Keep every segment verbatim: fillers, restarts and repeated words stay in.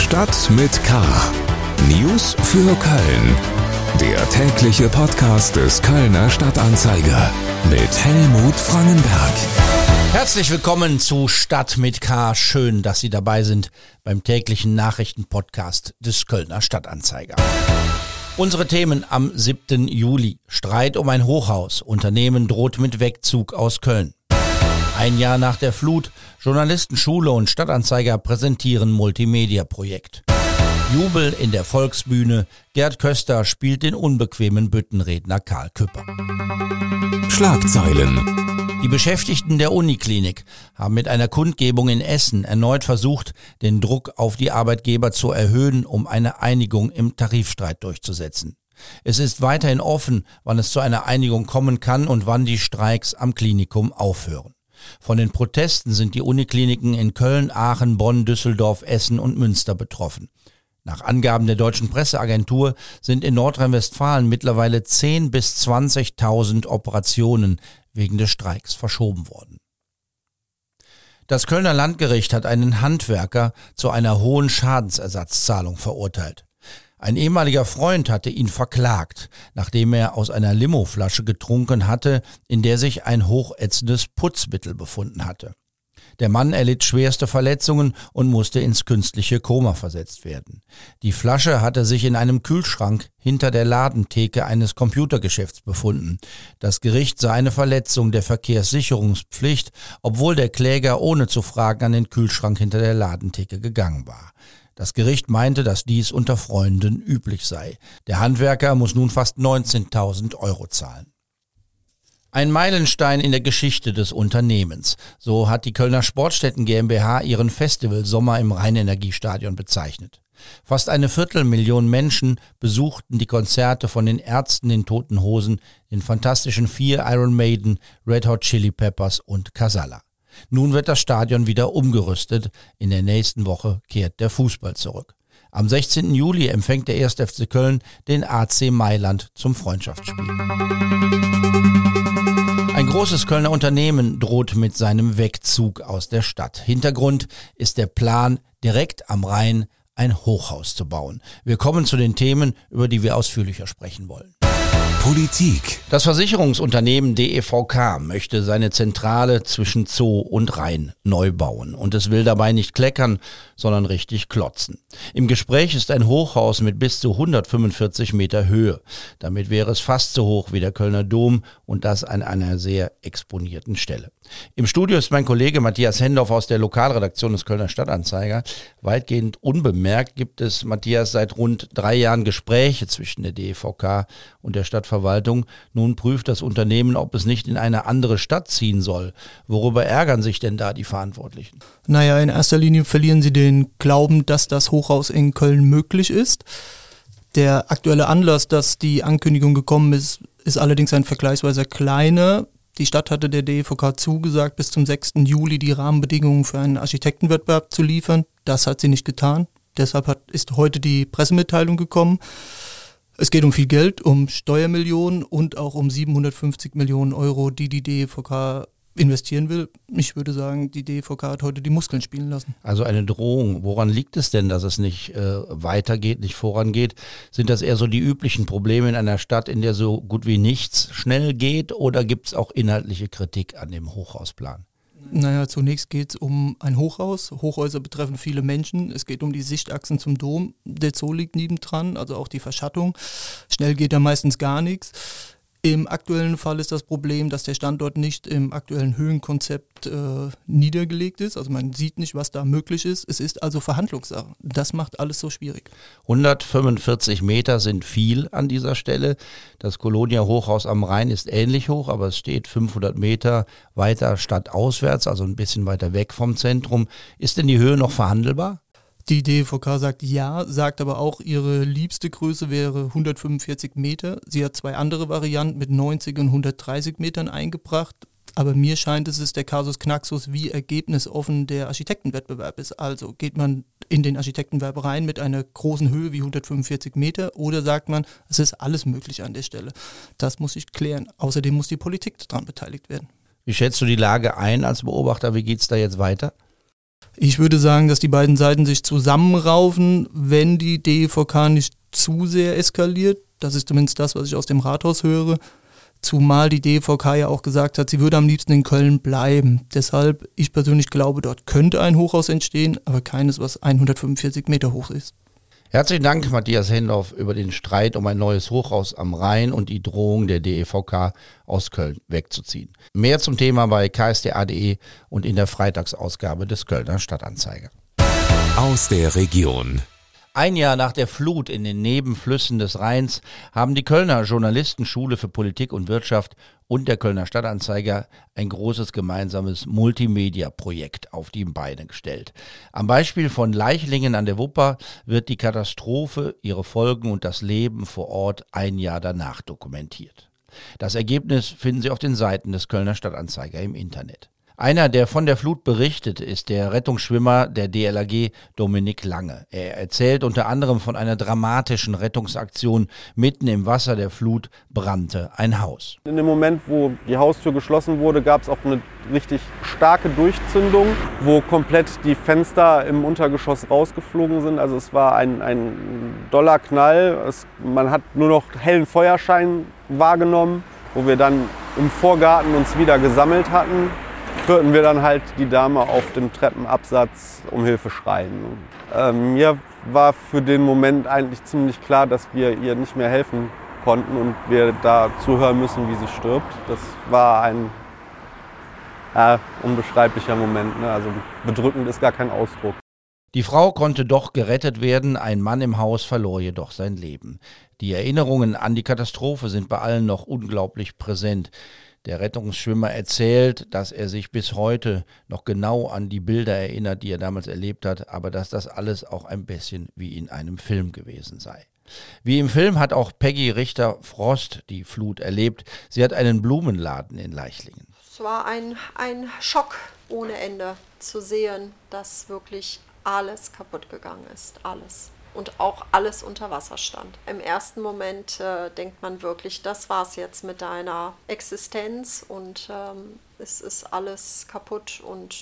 Stadt mit K. News für Köln. Der tägliche Podcast des Kölner Stadtanzeiger mit Helmut Frangenberg. Herzlich willkommen zu Stadt mit K. Schön, dass Sie dabei sind beim täglichen Nachrichtenpodcast des Kölner Stadtanzeiger. Unsere Themen am siebten Juli. Streit um ein Hochhaus. Unternehmen droht mit Wegzug aus Köln. Ein Jahr nach der Flut. Journalistenschule und Stadtanzeiger präsentieren Multimedia-Projekt. Jubel in der Volksbühne. Gerd Köster spielt den unbequemen Büttenredner Karl Küpper. Schlagzeilen. Die Beschäftigten der Uniklinik haben mit einer Kundgebung in Essen erneut versucht, den Druck auf die Arbeitgeber zu erhöhen, um eine Einigung im Tarifstreit durchzusetzen. Es ist weiterhin offen, wann es zu einer Einigung kommen kann und wann die Streiks am Klinikum aufhören. Von den Protesten sind die Unikliniken in Köln, Aachen, Bonn, Düsseldorf, Essen und Münster betroffen. Nach Angaben der Deutschen Presseagentur sind in Nordrhein-Westfalen mittlerweile zehntausend bis zwanzigtausend Operationen wegen des Streiks verschoben worden. Das Kölner Landgericht hat einen Handwerker zu einer hohen Schadensersatzzahlung verurteilt. Ein ehemaliger Freund hatte ihn verklagt, nachdem er aus einer Limoflasche getrunken hatte, in der sich ein hochätzendes Putzmittel befunden hatte. Der Mann erlitt schwerste Verletzungen und musste ins künstliche Koma versetzt werden. Die Flasche hatte sich in einem Kühlschrank hinter der Ladentheke eines Computergeschäfts befunden. Das Gericht sah eine Verletzung der Verkehrssicherungspflicht, obwohl der Kläger ohne zu fragen an den Kühlschrank hinter der Ladentheke gegangen war. Das Gericht meinte, dass dies unter Freunden üblich sei. Der Handwerker muss nun fast neunzehntausend Euro zahlen. Ein Meilenstein in der Geschichte des Unternehmens. So hat die Kölner Sportstätten GmbH ihren Festival Sommer im Rheinenergiestadion bezeichnet. Fast eine Viertelmillion Menschen besuchten die Konzerte von den Ärzten, den Toten Hosen, den Fantastischen Vier, Iron Maiden, Red Hot Chili Peppers und Casalla. Nun wird das Stadion wieder umgerüstet. In der nächsten Woche kehrt der Fußball zurück. Am sechzehnten Juli empfängt der erste F C Köln den A C Mailand zum Freundschaftsspiel. Ein großes Kölner Unternehmen droht mit seinem Wegzug aus der Stadt. Hintergrund ist der Plan, direkt am Rhein ein Hochhaus zu bauen. Wir kommen zu den Themen, über die wir ausführlicher sprechen wollen. Politik. Das Versicherungsunternehmen D E V K möchte seine Zentrale zwischen Zoo und Rhein neu bauen und es will dabei nicht kleckern, sondern richtig klotzen. Im Gespräch ist ein Hochhaus mit bis zu hundertfünfundvierzig Meter Höhe. Damit wäre es fast so hoch wie der Kölner Dom und das an einer sehr exponierten Stelle. Im Studio ist mein Kollege Matthias Hendorf aus der Lokalredaktion des Kölner Stadtanzeiger. Weitgehend unbemerkt gibt es, Matthias, seit rund drei Jahren Gespräche zwischen der D E V K und der Stadtverwaltung. Nun prüft das Unternehmen, ob es nicht in eine andere Stadt ziehen soll. Worüber ärgern sich denn da die Verantwortlichen? Naja, in erster Linie verlieren sie den Glauben, dass das Hochhaus in Köln möglich ist. Der aktuelle Anlass, dass die Ankündigung gekommen ist, ist allerdings ein vergleichsweise kleiner. Die Stadt hatte der D E V K zugesagt, bis zum sechsten Juli die Rahmenbedingungen für einen Architektenwettbewerb zu liefern. Das hat sie nicht getan. Deshalb hat, ist heute die Pressemitteilung gekommen. Es geht um viel Geld, um Steuermillionen und auch um siebenhundertfünfzig Millionen Euro, die die D E V K investieren will. Ich würde sagen, die D E V K hat heute die Muskeln spielen lassen. Also eine Drohung. Woran liegt es denn, dass es nicht äh, weitergeht, nicht vorangeht? Sind das eher so die üblichen Probleme in einer Stadt, in der so gut wie nichts schnell geht, oder gibt es auch inhaltliche Kritik an dem Hochhausplan? Naja, zunächst geht es um ein Hochhaus. Hochhäuser betreffen viele Menschen. Es geht um die Sichtachsen zum Dom. Der Zoo liegt nebendran, also auch die Verschattung. Schnell geht da meistens gar nichts. Im aktuellen Fall ist das Problem, dass der Standort nicht im aktuellen Höhenkonzept äh, niedergelegt ist. Also man sieht nicht, was da möglich ist. Es ist also Verhandlungssache. Das macht alles so schwierig. hundertfünfundvierzig Meter sind viel an dieser Stelle. Das Kolonia Hochhaus am Rhein ist ähnlich hoch, aber es steht fünfhundert Meter weiter stadtauswärts, also ein bisschen weiter weg vom Zentrum. Ist denn die Höhe noch verhandelbar? Die D E V K sagt ja, sagt aber auch, ihre liebste Größe wäre hundertfünfundvierzig Meter. Sie hat zwei andere Varianten mit neunzig und hundertdreißig Metern eingebracht. Aber mir scheint es, ist der Kasus Knaxus, wie ergebnisoffen der Architektenwettbewerb ist. Also geht man in den Architektenwettbewerb rein mit einer großen Höhe wie hundertfünfundvierzig Meter oder sagt man, es ist alles möglich an der Stelle. Das muss ich klären. Außerdem muss die Politik daran beteiligt werden. Wie schätzt du die Lage ein als Beobachter? Wie geht es da jetzt weiter? Ich würde sagen, dass die beiden Seiten sich zusammenraufen, wenn die D E V K nicht zu sehr eskaliert. Das ist zumindest das, was ich aus dem Rathaus höre. Zumal die D E V K ja auch gesagt hat, sie würde am liebsten in Köln bleiben. Deshalb, ich persönlich glaube, dort könnte ein Hochhaus entstehen, aber keines, was hundertfünfundvierzig Meter hoch ist. Herzlichen Dank, Matthias Hendorf, über den Streit um ein neues Hochhaus am Rhein und die Drohung der D E V K aus Köln wegzuziehen. Mehr zum Thema bei k s d a punkt d e und in der Freitagsausgabe des Kölner Stadtanzeiger. Aus der Region. Ein Jahr nach der Flut in den Nebenflüssen des Rheins haben die Kölner Journalistenschule für Politik und Wirtschaft und der Kölner Stadtanzeiger ein großes gemeinsames Multimedia-Projekt auf die Beine gestellt. Am Beispiel von Leichlingen an der Wupper wird die Katastrophe, ihre Folgen und das Leben vor Ort ein Jahr danach dokumentiert. Das Ergebnis finden Sie auf den Seiten des Kölner Stadtanzeiger im Internet. Einer, der von der Flut berichtet, ist der Rettungsschwimmer der D L R G, Dominik Lange. Er erzählt unter anderem von einer dramatischen Rettungsaktion. Mitten im Wasser der Flut brannte ein Haus. In dem Moment, wo die Haustür geschlossen wurde, gab es auch eine richtig starke Durchzündung, wo komplett die Fenster im Untergeschoss rausgeflogen sind. Also es war ein, ein doller Knall. Es, man hat nur noch hellen Feuerschein wahrgenommen, wo wir dann im Vorgarten uns wieder gesammelt hatten. Hörten wir dann halt die Dame auf dem Treppenabsatz um Hilfe schreien. Ähm, mir war für den Moment eigentlich ziemlich klar, dass wir ihr nicht mehr helfen konnten und wir da zuhören müssen, wie sie stirbt. Das war ein äh, unbeschreiblicher Moment, ne? Also bedrückend ist gar kein Ausdruck. Die Frau konnte doch gerettet werden, ein Mann im Haus verlor jedoch sein Leben. Die Erinnerungen an die Katastrophe sind bei allen noch unglaublich präsent. Der Rettungsschwimmer erzählt, dass er sich bis heute noch genau an die Bilder erinnert, die er damals erlebt hat, aber dass das alles auch ein bisschen wie in einem Film gewesen sei. Wie im Film hat auch Peggy Richter-Frost die Flut erlebt. Sie hat einen Blumenladen in Leichlingen. Es war ein, ein Schock ohne Ende zu sehen, dass wirklich alles kaputt gegangen ist, alles. Und auch alles unter Wasser stand. Im ersten Moment äh, denkt man wirklich, das war's jetzt mit deiner Existenz und ähm, es ist alles kaputt und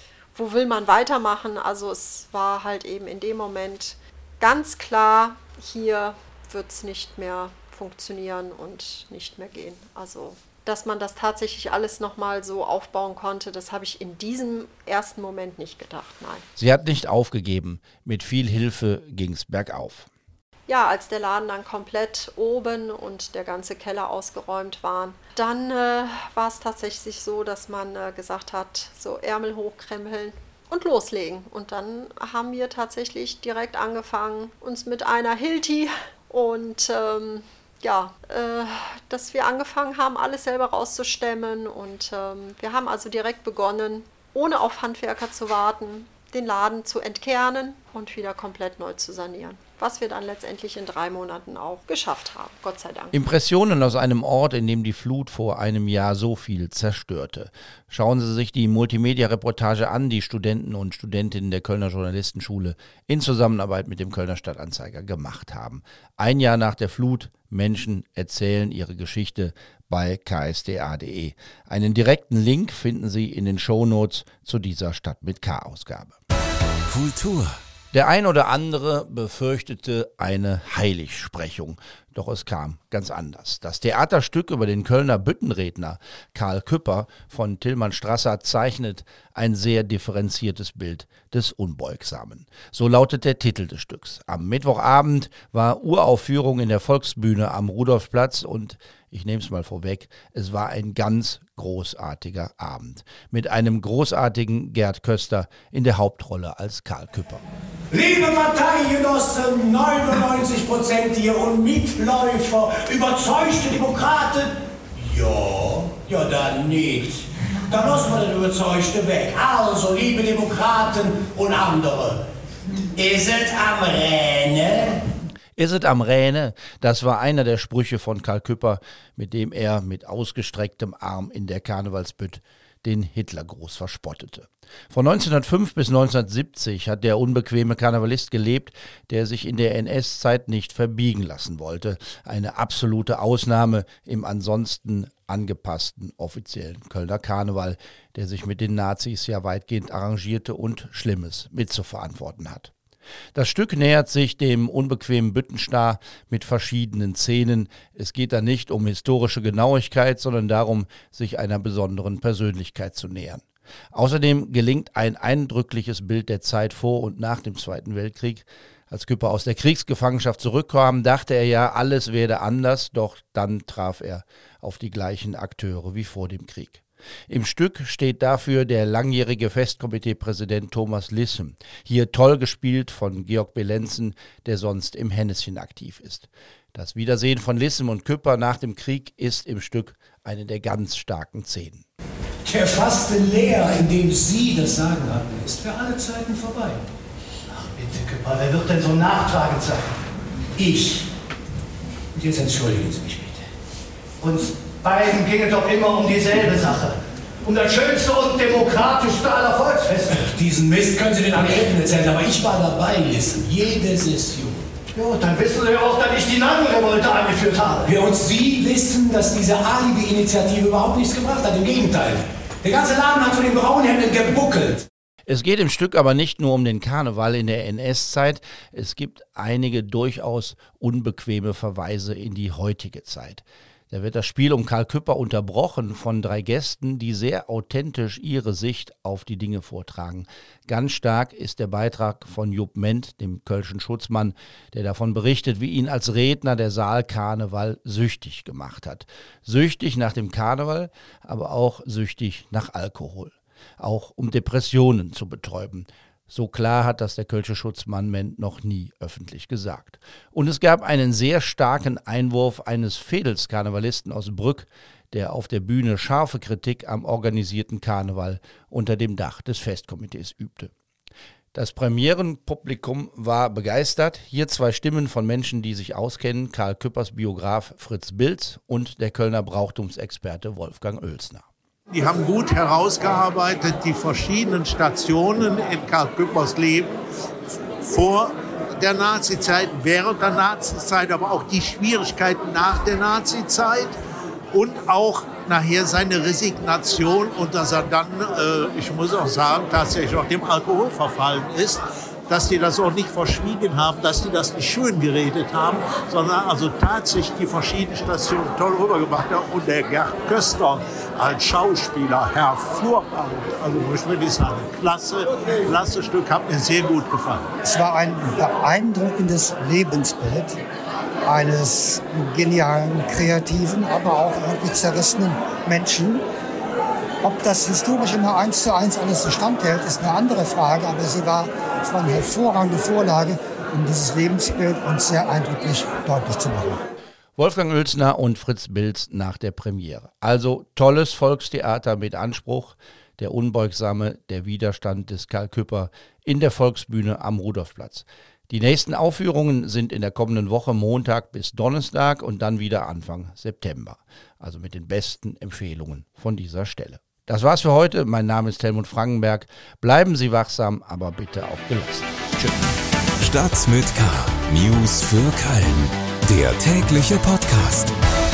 wo will man weitermachen? Also es war halt eben in dem Moment ganz klar, hier wird es nicht mehr funktionieren und nicht mehr gehen. Also dass man das tatsächlich alles nochmal so aufbauen konnte, das habe ich in diesem ersten Moment nicht gedacht, nein. Sie hat nicht aufgegeben. Mit viel Hilfe ging es bergauf. Ja, als der Laden dann komplett oben und der ganze Keller ausgeräumt waren, dann äh, war es tatsächlich so, dass man äh, gesagt hat, so Ärmel hochkrempeln und loslegen. Und dann haben wir tatsächlich direkt angefangen, uns mit einer Hilti und ähm, ja, äh, dass wir angefangen haben, alles selber rauszustemmen und ähm, wir haben also direkt begonnen, ohne auf Handwerker zu warten, den Laden zu entkernen und wieder komplett neu zu sanieren. Was wir dann letztendlich in drei Monaten auch geschafft haben, Gott sei Dank. Impressionen aus einem Ort, in dem die Flut vor einem Jahr so viel zerstörte. Schauen Sie sich die Multimedia-Reportage an, die Studenten und Studentinnen der Kölner Journalistenschule in Zusammenarbeit mit dem Kölner Stadtanzeiger gemacht haben. Ein Jahr nach der Flut, Menschen erzählen ihre Geschichte bei k s d a punkt d e. Einen direkten Link finden Sie in den Shownotes zu dieser Stadt mit K-Ausgabe. Kultur. Der ein oder andere befürchtete eine Heiligsprechung, doch es kam ganz anders. Das Theaterstück über den Kölner Büttenredner Karl Küpper von Tilman Strasser zeichnet ein sehr differenziertes Bild des Unbeugsamen. So lautet der Titel des Stücks. Am Mittwochabend war Uraufführung in der Volksbühne am Rudolfplatz und ich nehme es mal vorweg, es war ein ganz großartiger Abend. Mit einem großartigen Gerd Köster in der Hauptrolle als Karl Küpper. Liebe Parteigenossen, neunundneunzig Prozent und Mitläufer, überzeugte Demokraten? Ja, ja dann nicht. Dann lassen wir den Überzeugten weg. Also, liebe Demokraten und andere, ist es am Rennen? Ist es am Rähne? Das war einer der Sprüche von Karl Küpper, mit dem er mit ausgestrecktem Arm in der Karnevalsbütt den Hitlergruß verspottete. Von neunzehnhundertfünf bis neunzehnhundertsiebzig hat der unbequeme Karnevalist gelebt, der sich in der N S-Zeit nicht verbiegen lassen wollte. Eine absolute Ausnahme im ansonsten angepassten offiziellen Kölner Karneval, der sich mit den Nazis ja weitgehend arrangierte und Schlimmes mitzuverantworten hat. Das Stück nähert sich dem unbequemen Büttenstar mit verschiedenen Szenen. Es geht da nicht um historische Genauigkeit, sondern darum, sich einer besonderen Persönlichkeit zu nähern. Außerdem gelingt ein eindrückliches Bild der Zeit vor und nach dem Zweiten Weltkrieg. Als Küpper aus der Kriegsgefangenschaft zurückkam, dachte er ja, alles werde anders, doch dann traf er auf die gleichen Akteure wie vor dem Krieg. Im Stück steht dafür der langjährige Festkomitee-Präsident Thomas Lissem, hier toll gespielt von Georg Belenzen, der sonst im Henneschen aktiv ist. Das Wiedersehen von Lissem und Küpper nach dem Krieg ist im Stück eine der ganz starken Szenen. Der faste Leer, in dem Sie das Sagen hatten, ist für alle Zeiten vorbei. Ach bitte, Küpper, wer wird denn so nachtragend sein? Ich. Und jetzt entschuldigen Sie mich bitte. Uns beiden ging es doch immer um dieselbe Sache. Um das schönste und demokratischste aller Volksfeste. Diesen Mist können Sie den Amerikanern erzählen, aber ich war dabei, Lissem. Jede Session. Ja, dann wissen Sie ja auch, dass ich die Nangenrevolte angeführt habe. Ja, und Sie wissen, dass diese Alibi-Initiative überhaupt nichts gebracht hat. Im Gegenteil. Der ganze Laden hat von den Braunhemden gebuckelt. Es geht im Stück aber nicht nur um den Karneval in der N S-Zeit. Es gibt einige durchaus unbequeme Verweise in die heutige Zeit. Da wird das Spiel um Karl Küpper unterbrochen von drei Gästen, die sehr authentisch ihre Sicht auf die Dinge vortragen. Ganz stark ist der Beitrag von Jupp Ment, dem kölschen Schutzmann, der davon berichtet, wie ihn als Redner der Saalkarneval süchtig gemacht hat. Süchtig nach dem Karneval, aber auch süchtig nach Alkohol. Auch um Depressionen zu betäuben. So klar hat das der kölsche Schutzmann Ment noch nie öffentlich gesagt. Und es gab einen sehr starken Einwurf eines Veedelskarnevalisten aus Brück, der auf der Bühne scharfe Kritik am organisierten Karneval unter dem Dach des Festkomitees übte. Das Premierenpublikum war begeistert. Hier zwei Stimmen von Menschen, die sich auskennen: Karl Küppers Biograf Fritz Bilz und der Kölner Brauchtumsexperte Wolfgang Oelsner. Die haben gut herausgearbeitet die verschiedenen Stationen in Karl Küppers Leben vor der Nazizeit, während der Nazizeit, aber auch die Schwierigkeiten nach der Nazizeit und auch nachher seine Resignation und dass er dann, äh, ich muss auch sagen, tatsächlich auch dem Alkohol verfallen ist. Dass die das auch nicht verschwiegen haben, dass die das nicht schön geredet haben, sondern also tatsächlich die verschiedenen Stationen toll rübergebracht haben. Und der Gerd Köster als Schauspieler hervorragend. Also ich würde sagen, klasse, klasse Stück, hat mir sehr gut gefallen. Es war ein beeindruckendes Lebensbild eines genialen, kreativen, aber auch irgendwie zerrissenen Menschen. Ob das historisch immer eins zu eins alles so standhält, ist eine andere Frage, aber sie war, es war eine hervorragende Vorlage, um dieses Lebensbild uns sehr eindrücklich deutlich zu machen. Wolfgang Oelsner und Fritz Bilz nach der Premiere. Also tolles Volkstheater mit Anspruch, der Unbeugsame, der Widerstand des Karl Küpper in der Volksbühne am Rudolfplatz. Die nächsten Aufführungen sind in der kommenden Woche Montag bis Donnerstag und dann wieder Anfang September. Also mit den besten Empfehlungen von dieser Stelle. Das war's für heute. Mein Name ist Helmut Frankenberg. Bleiben Sie wachsam, aber bitte auch gelassen. Tschüss. Stadt mit K. News für Köln. Der tägliche Podcast.